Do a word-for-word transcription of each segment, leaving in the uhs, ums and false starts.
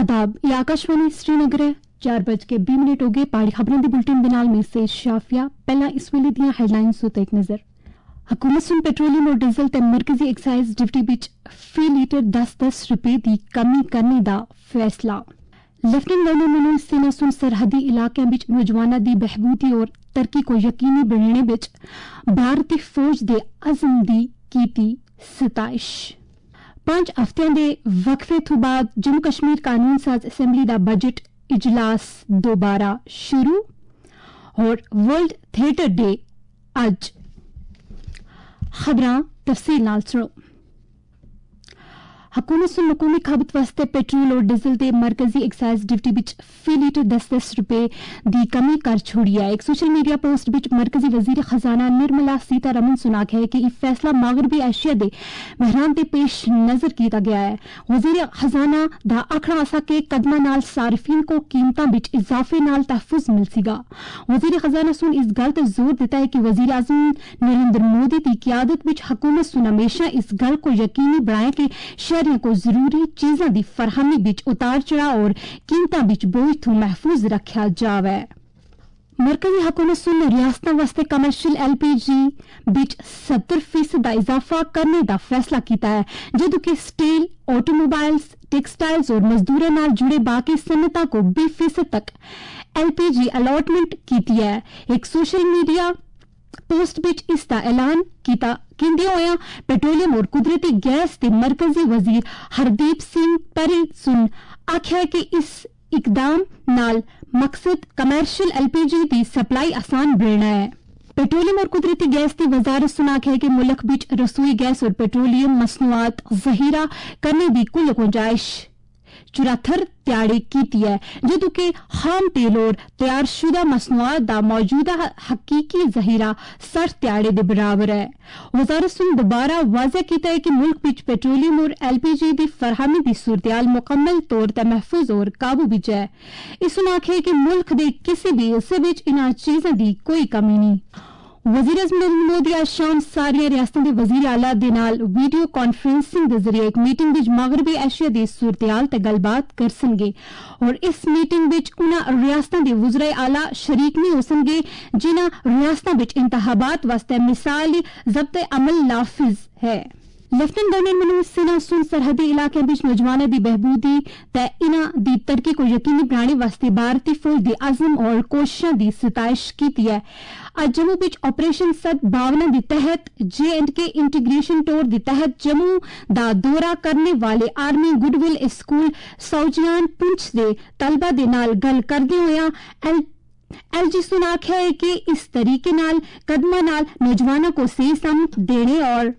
आदाब, ये आकाशवाणी श्रीनगर है। चार बज के बीस मिनट हो गए। पहाड़ी खबरों की बुलेटिन दे नाल में से शाफिया। पहला इस वेले दियां हेडलाइंस उत्ते एक नजर। हुकूमत सुन पेट्रोलियम और डीजल ते मरकजी एक्साइज ड्यूटी विच फी लीटर दस दस रुपए की कमी करने का फैसला। लेफ्टिनेंट गवर्नर मनोज सिन्हा सुन सरहदी इलाकों विच नौजवानों की बहबूदी और तरक्की को यकीनी बनाने विच भारतीय फौज के अज़म की कीती सताइश। पांच हफ्तियां दे वक्फे तो बाद जम्मू कश्मीर कानून साज असैम्बली का बजट इजलास दोबारा शुरू और वर्ल्ड थिएटर डे अज। खबरां तफसील नाल सुनो। हुकूमत सुन मकूमी खपत वास्ते पेट्रोल और डीजल के मरकजी एक्साइज ड्यूटी विच फी लीटर दस दस रुपए की कमी कर छोड़ी है। एक सोशल मीडिया पोस्ट विच मरकजी वजीर खजाना निर्मला सीतारमण सुन आख्या है कि यह फैसला मगरबी एशिया के बहरान के पेश नजर किया गया है। वजीर खजाना दा आखना आसा के कदमां नाल सार्फिन को कीमतां विच इजाफे नाल तहफुज मिल सीगा। वजीर खजाना सुन इस गल ते जोर दिता है कि वजीर आजम नरेंद्र मोदी की क्यादत विच हुकूमत सुन हमेशा इस गल को यकीनी बनाए कि को जरूरी चीजों की फरहमी विच उतार चढ़ाव और कीमतां विच बोझ तो महफूज रखा जावे। मरकजी हुकूमत सुन रियासतां वास्ते कमर्शियल एल पी जी विच सत्तर फीसद का इजाफा करने का फैसला किया है, जदों कि स्टील, ऑटोमोबाइल्स, टेक्सटाइल्स और मजदूरों नाल जुड़े बाकी सनतां को बीस फीसद तक एल पी जी अलॉटमेंट की है। एक सोशल मीडिया पोस्ट विच इसका ऐलान किया किंदे होया पेट्रोलियम और कुदरती गैस के मरकजी वजीर हरदीप सिंह परी सुन आख्या कि इस इकदाम नाल मकसद कमर्शियल एल पी जी की सप्लाई आसान बनाना है। पेट्रोलियम और कुदरती गैस की वजारत सुन आख्या है कि मुल्क विच रसोई गैस और पेट्रोलियम मसनूआत जहीरा करने की कुल गुंजाइश चौहत्तर त्याड़ी की है, जदों कि खाम तेल और तैयारशुदा मसनूआत का मौजूदा हकीकी जहीरा साठ त्याड़े के बराबर है। वजारत सुन दोबारा वाज़ह किया है कि मुल्क विच पेट्रोलियम और एल पी जी की फरहमी की सूरत मुकम्मल तौर पर महफूज और काबू विच है। इस आख्या कि मुल्क के किसी भी हिस्से विच इन्हां चीज़ों की कोई कमी नहीं। वजीर आज़म नरेंद्र मोदी आज शाम सारिया रियासतों के वजीर आला दे नाल वीडियो कॉन्फ्रेंसिंग के जरिए एक मीटिंग विच मगरबी एशिया की सूरत ते गलबात कर सनगे और इस मीटिंग विच उन्हां रियासतों के वज़ीर आला शरीक नहीं हो सनगे जिन्हां रियासतों विच इंतखाबात वास्ते मिसाली ज़ब्त अमल नाफिज है। लेफ्टिनेंट गवर्नर मनोज सिन्हा सुन सरहदी इलाके विच नौजवानों की बहबूदी ते इन्हां दी तरक्की को यकीनी बनाने वास्ते भारतीय फौज के अज़म और कोशिशों की सताइश की है। आज जम्मू विच ऑपरेशन सद्भावना के तहत J and K integration tour के तहत जम्मू का दौरा करने वाले army goodwill school Saujian Poonch के तलबा दे नाल गल करदे होया एल एल जी सुन आख्या है कि इस तरीके नाल कदमां नाल नौजवानों को सही समझ देने और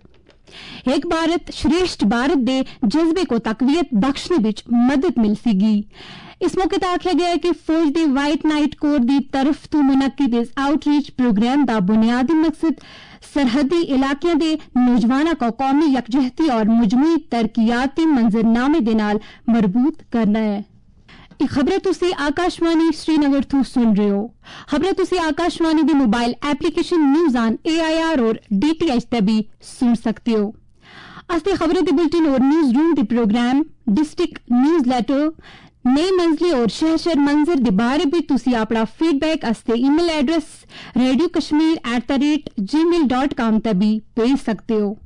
एक भारत श्रेष्ठ भारत दे जज्बे को तकवीयत बख्शने विच मदद मिल सकेगी। इस मौके पर आख्या गया है कि फौज के व्हाइट नाइट कोर की तरफ तो मुनक्किद इस आउटरीच प्रोग्राम का बुनियादी मकसद सरहदी इलाकों के नौजवानों को कौमी यकजहती और मजमूई तरक्कियाती मंजरनामे के नाल मरबूत करना है। खबरें तुसी आकाशवाणी श्रीनगर तो सुन रहे हो। खबरें तुसी आकाशवाणी की mobile application news on A I R और डी टी एच ते भी सुन सकते हो। अस्ते खबरें के बुलेटिन और न्यूज रूम के प्रोग्राम डिस्ट्रिक्ट न्यूज लेटर नई मंजिली और शहर शहर मंजर के बारे भी तुसी अपना फीडबैक अस्ते email address radio Kashmir at the rate gmail dot com तक भी भेज सकते हो।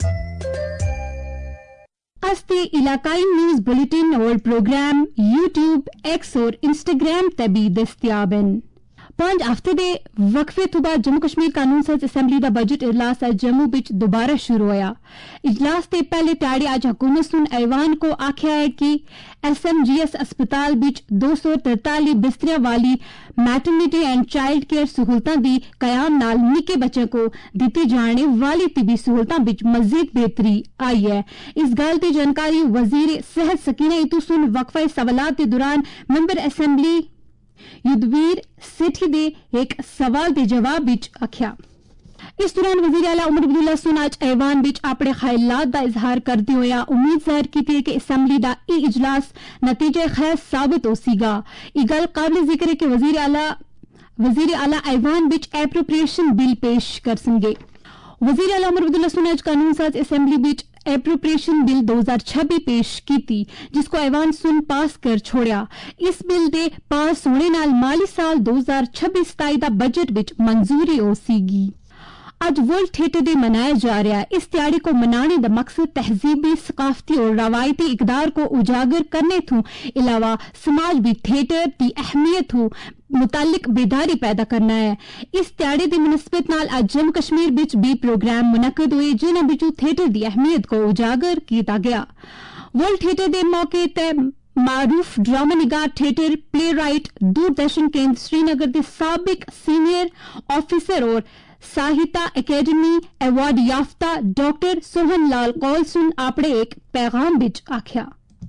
अस्ते इलाकाई न्यूज बुलेटिन और प्रोग्राम यूट्यूब, एक्स और इंस्टाग्राम तक भी दस्तयाब हैं। पांच हफ्ते दे वक्फे तो बाद जम्मू कश्मीर कानून साज असैम्बली का बजट इजलास आज जम्मू विच दोबारा शुरू होया। इजलास के पहले टाड़ी आज हुकूमत सुन ऐवान को आख्या है कि एस एम जी एस अस्पताल विच दो सौ तरताली बिस्तरियां वाली मैटरनिटी एंड चाइल्ड केयर सहूलतां दी कयाम नाल निके बच्चों को दी जाने वाली तिबी सहूलतां विच मजीद बेहतरी आई है। इस गल की जानकारी वजीर सेहत सकीना इतू सुन वक्फा सवालात के दौरान मेंबर असैम्बली युद्धवीर सेठी दे एक सवाल के जवाब विच आख्या। इस दौरान वजीर आला उमर अब्दुल्ला सुन आज ऐवान विच अपने ख्यालात का इजहार करते हुए उम्मीद जाहिर की थी कि असैम्बली का यह इजलास नतीजे खैर साबित हो सीगा। यह गल काबिल जिक्र है कि वजीर आला वजीर आला ऐवान विच एप्रोप्रिएशन बिल पेश कर सकेंगे। वजीर आला उमर अब्दुल्ला सुन आज कानून साज असैम्बली विच एप्रोप्रिएशन बिल दो हज़ार छब्बीस पेश की जिसको ऐवान सुन पास कर छोड़ा। इस बिल दे पास होने नाल माली साल दो हज़ार छब्बीस सताई दा बजट विच मंजूरी हो सीगी। अज वर्ल्ड थिएटर डे मनाया जा रहा है। इस त्याड़ी को मनाने का मकसद तहजीबी, सकाफती और रवायती इकदार को उजागर करने थू अलावा समाज भी थिएटर की अहमियत हो मुतालिक बेदारी पैदा करना है। इस त्याड़े की मुनस्बत नाल अज जम्मू कश्मीर विच भी प्रोग्राम मुनक्कद हुए जिन्हां विचों थिएटर की अहमियत को उजागर किया गया। वर्ल्ड थिएटर डे मौके ते मारूफ ड्रामा निगार, theatre playwright, Doordarshan Kendra Srinagar के साबिक सीनियर ऑफिसर और साहित्य अकेडमी अवार्ड याफ्ता डॉक्टर सोहन लाल कौलसुन आपने एक पैगाम बिच आख्या।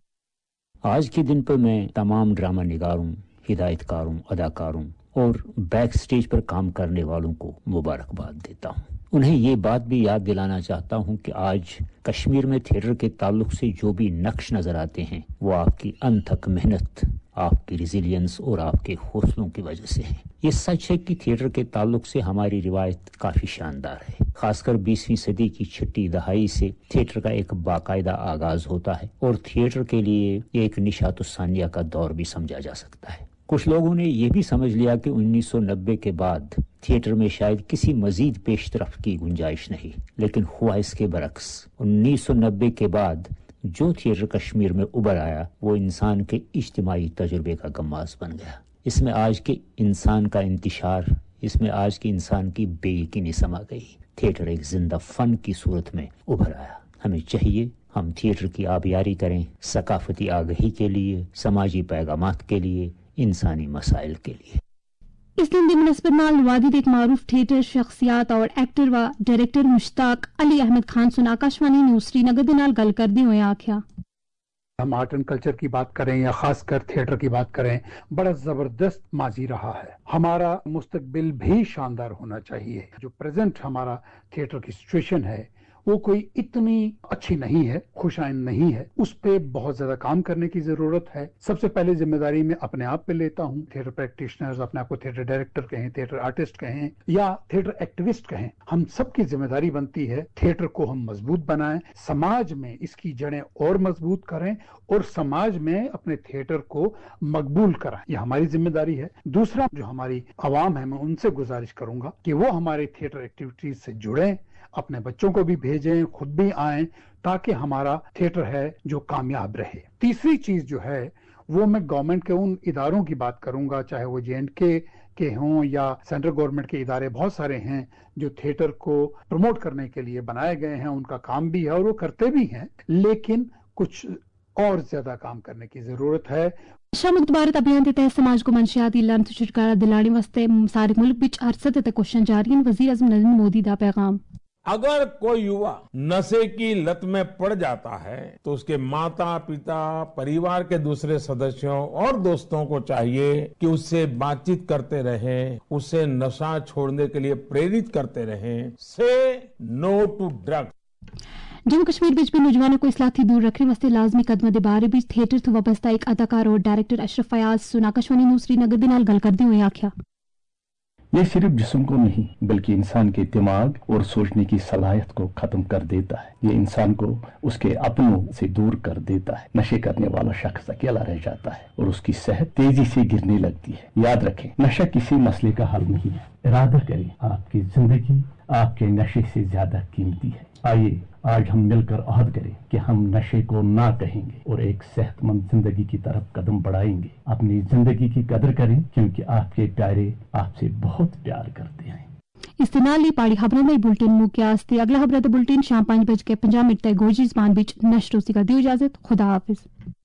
आज के दिन पर मैं तमाम ड्रामा निगारों, हिदायतकारों, अदाकारों और बैक स्टेज पर काम करने वालों को मुबारकबाद देता हूँ। उन्हें ये बात भी याद दिलाना चाहता हूँ कि आज कश्मीर में थिएटर के ताल्लुक से जो भी नक्श नजर आते हैं वो आपकी अनथक मेहनत, आपकी रिजिलियंस और आपके हौसलों की वजह से है। ये सच है कि थिएटर के ताल्लुक से हमारी रिवायत काफी शानदार है। खासकर बीसवीं सदी की छठी दहाई से थिएटर का एक बाकायदा आगाज होता है और थिएटर के लिए एक निशात सानिया का दौर भी समझा जा सकता है। कुछ लोगों ने यह भी समझ लिया कि उन्नीस सौ नब्बे के बाद थिएटर में शायद किसी मजीद पेशरफ की गुंजाइश नहीं, लेकिन हुआ इसके बरक्स। उन्नीस सौ नब्बे के बाद जो थिएटर कश्मीर में उभर आया वो इंसान के इज्तिमाई तजुर्बे का गम्मास बन गया। इसमें आज के इंसान का इंतशार, इसमें आज के इंसान की बेयकीनी समा गई। थिएटर एक जिंदा फन की सूरत में उभर आया। हमें चाहिए हम थिएटर की आबियारी करें, सकाफती आगही के लिए, समाजी पैगामात के लिए, इंसानी मसाइल के लिए। इस दिन की मुनस्बत नाल वादी एक मारूफ थिएटर शख्सियत और एक्टर व डायरेक्टर मुश्ताक अली अहमद खान सुन आकाशवाणी न्यूज़ श्रीनगर दे नाल गल करदे होए आख्या, हम आर्ट एंड कल्चर की बात करें या खासकर थिएटर की बात करें, बड़ा जबरदस्त माजी रहा है। हमारा मुस्तकबिल भी शानदार होना चाहिए। जो प्रेजेंट हमारा थिएटर की सिचुएशन है वो कोई इतनी अच्छी नहीं है, खुशाइन नहीं है। उस पे बहुत ज्यादा काम करने की जरूरत है। सबसे पहले जिम्मेदारी मैं अपने आप पे लेता हूँ। थिएटर प्रैक्टिशनर्स, अपने आप को थिएटर डायरेक्टर कहें, थिएटर आर्टिस्ट कहें या थिएटर एक्टिविस्ट कहें, हम सबकी जिम्मेदारी बनती है थिएटर को हम मजबूत बनाएं, समाज में इसकी जड़ें और मजबूत करें और समाज में अपने थिएटर को मकबूल कराएं। ये हमारी जिम्मेदारी है। दूसरा, जो हमारी आवाम है, मैं उनसे गुजारिश करूंगा कि वो हमारे थिएटर एक्टिविटीज से जुड़ें, अपने बच्चों को भी भेजें, खुद भी आएं, ताकि हमारा थिएटर है जो कामयाब रहे। तीसरी चीज जो है वो मैं गवर्नमेंट के उन इदारों की बात करूंगा, चाहे वो जे एंड के के हों या सेंट्रल गवर्नमेंट के इदारे, बहुत सारे हैं जो थिएटर को प्रमोट करने के लिए बनाए गए हैं। उनका काम भी है और वो करते भी हैं, लेकिन कुछ और ज्यादा काम करने की जरूरत है। नशा मुक्त भारत अभियान के तहत समाज को मंशियाती लानत छुटकारा दिलाने वास्ते सारे मुल्क विच हर सतह ते कोशिशां जारी हैं। वजीर आज़म नरेंद्र मोदी का पैगाम, अगर कोई युवा नशे की लत में पड़ जाता है तो उसके माता पिता, परिवार के दूसरे सदस्यों और दोस्तों को चाहिए कि उससे बातचीत करते रहें, उसे नशा छोड़ने के लिए प्रेरित करते रहें। Say no to drugs. Jammu Kashmir विच भी नौजवानों को इसलाह थी दूर रखने वास्ते लाजमी कदम दे बारे विच थिएटर तो वाबस्ता एक अदाकार और डायरेक्टर अशरफ फयाज सुन आकाशवाणी न्यूज़ श्रीनगर दे नाल गल करदे होए आख्या, ये सिर्फ जिस्म को नहीं बल्कि इंसान के दिमाग और सोचने की सलाहियत को खत्म कर देता है। ये इंसान को उसके अपनों से दूर कर देता है। नशे करने वाला शख्स अकेला रह जाता है और उसकी सेहत तेजी से गिरने लगती है। याद रखें, नशा किसी मसले का हल नहीं है। इरादा करें, आपकी जिंदगी आपके नशे से ज्यादा कीमती है। आइए आज हम मिलकर अहद करें कि हम नशे को ना कहेंगे और एक सेहतमंद जिंदगी की तरफ कदम बढ़ाएंगे। अपनी जिंदगी की कदर करें क्योंकि आपके प्यारे आपसे बहुत प्यार करते हैं। इस नाल ही पाड़ी खबरों में बुलेटिन मुक्यास थी। अगला खबर बुलेटिन शाम पांच बज के पंजाह मिनट तक गोजी जबान बिच नशर होगी। दी इजाजत, खुदा हाफिज।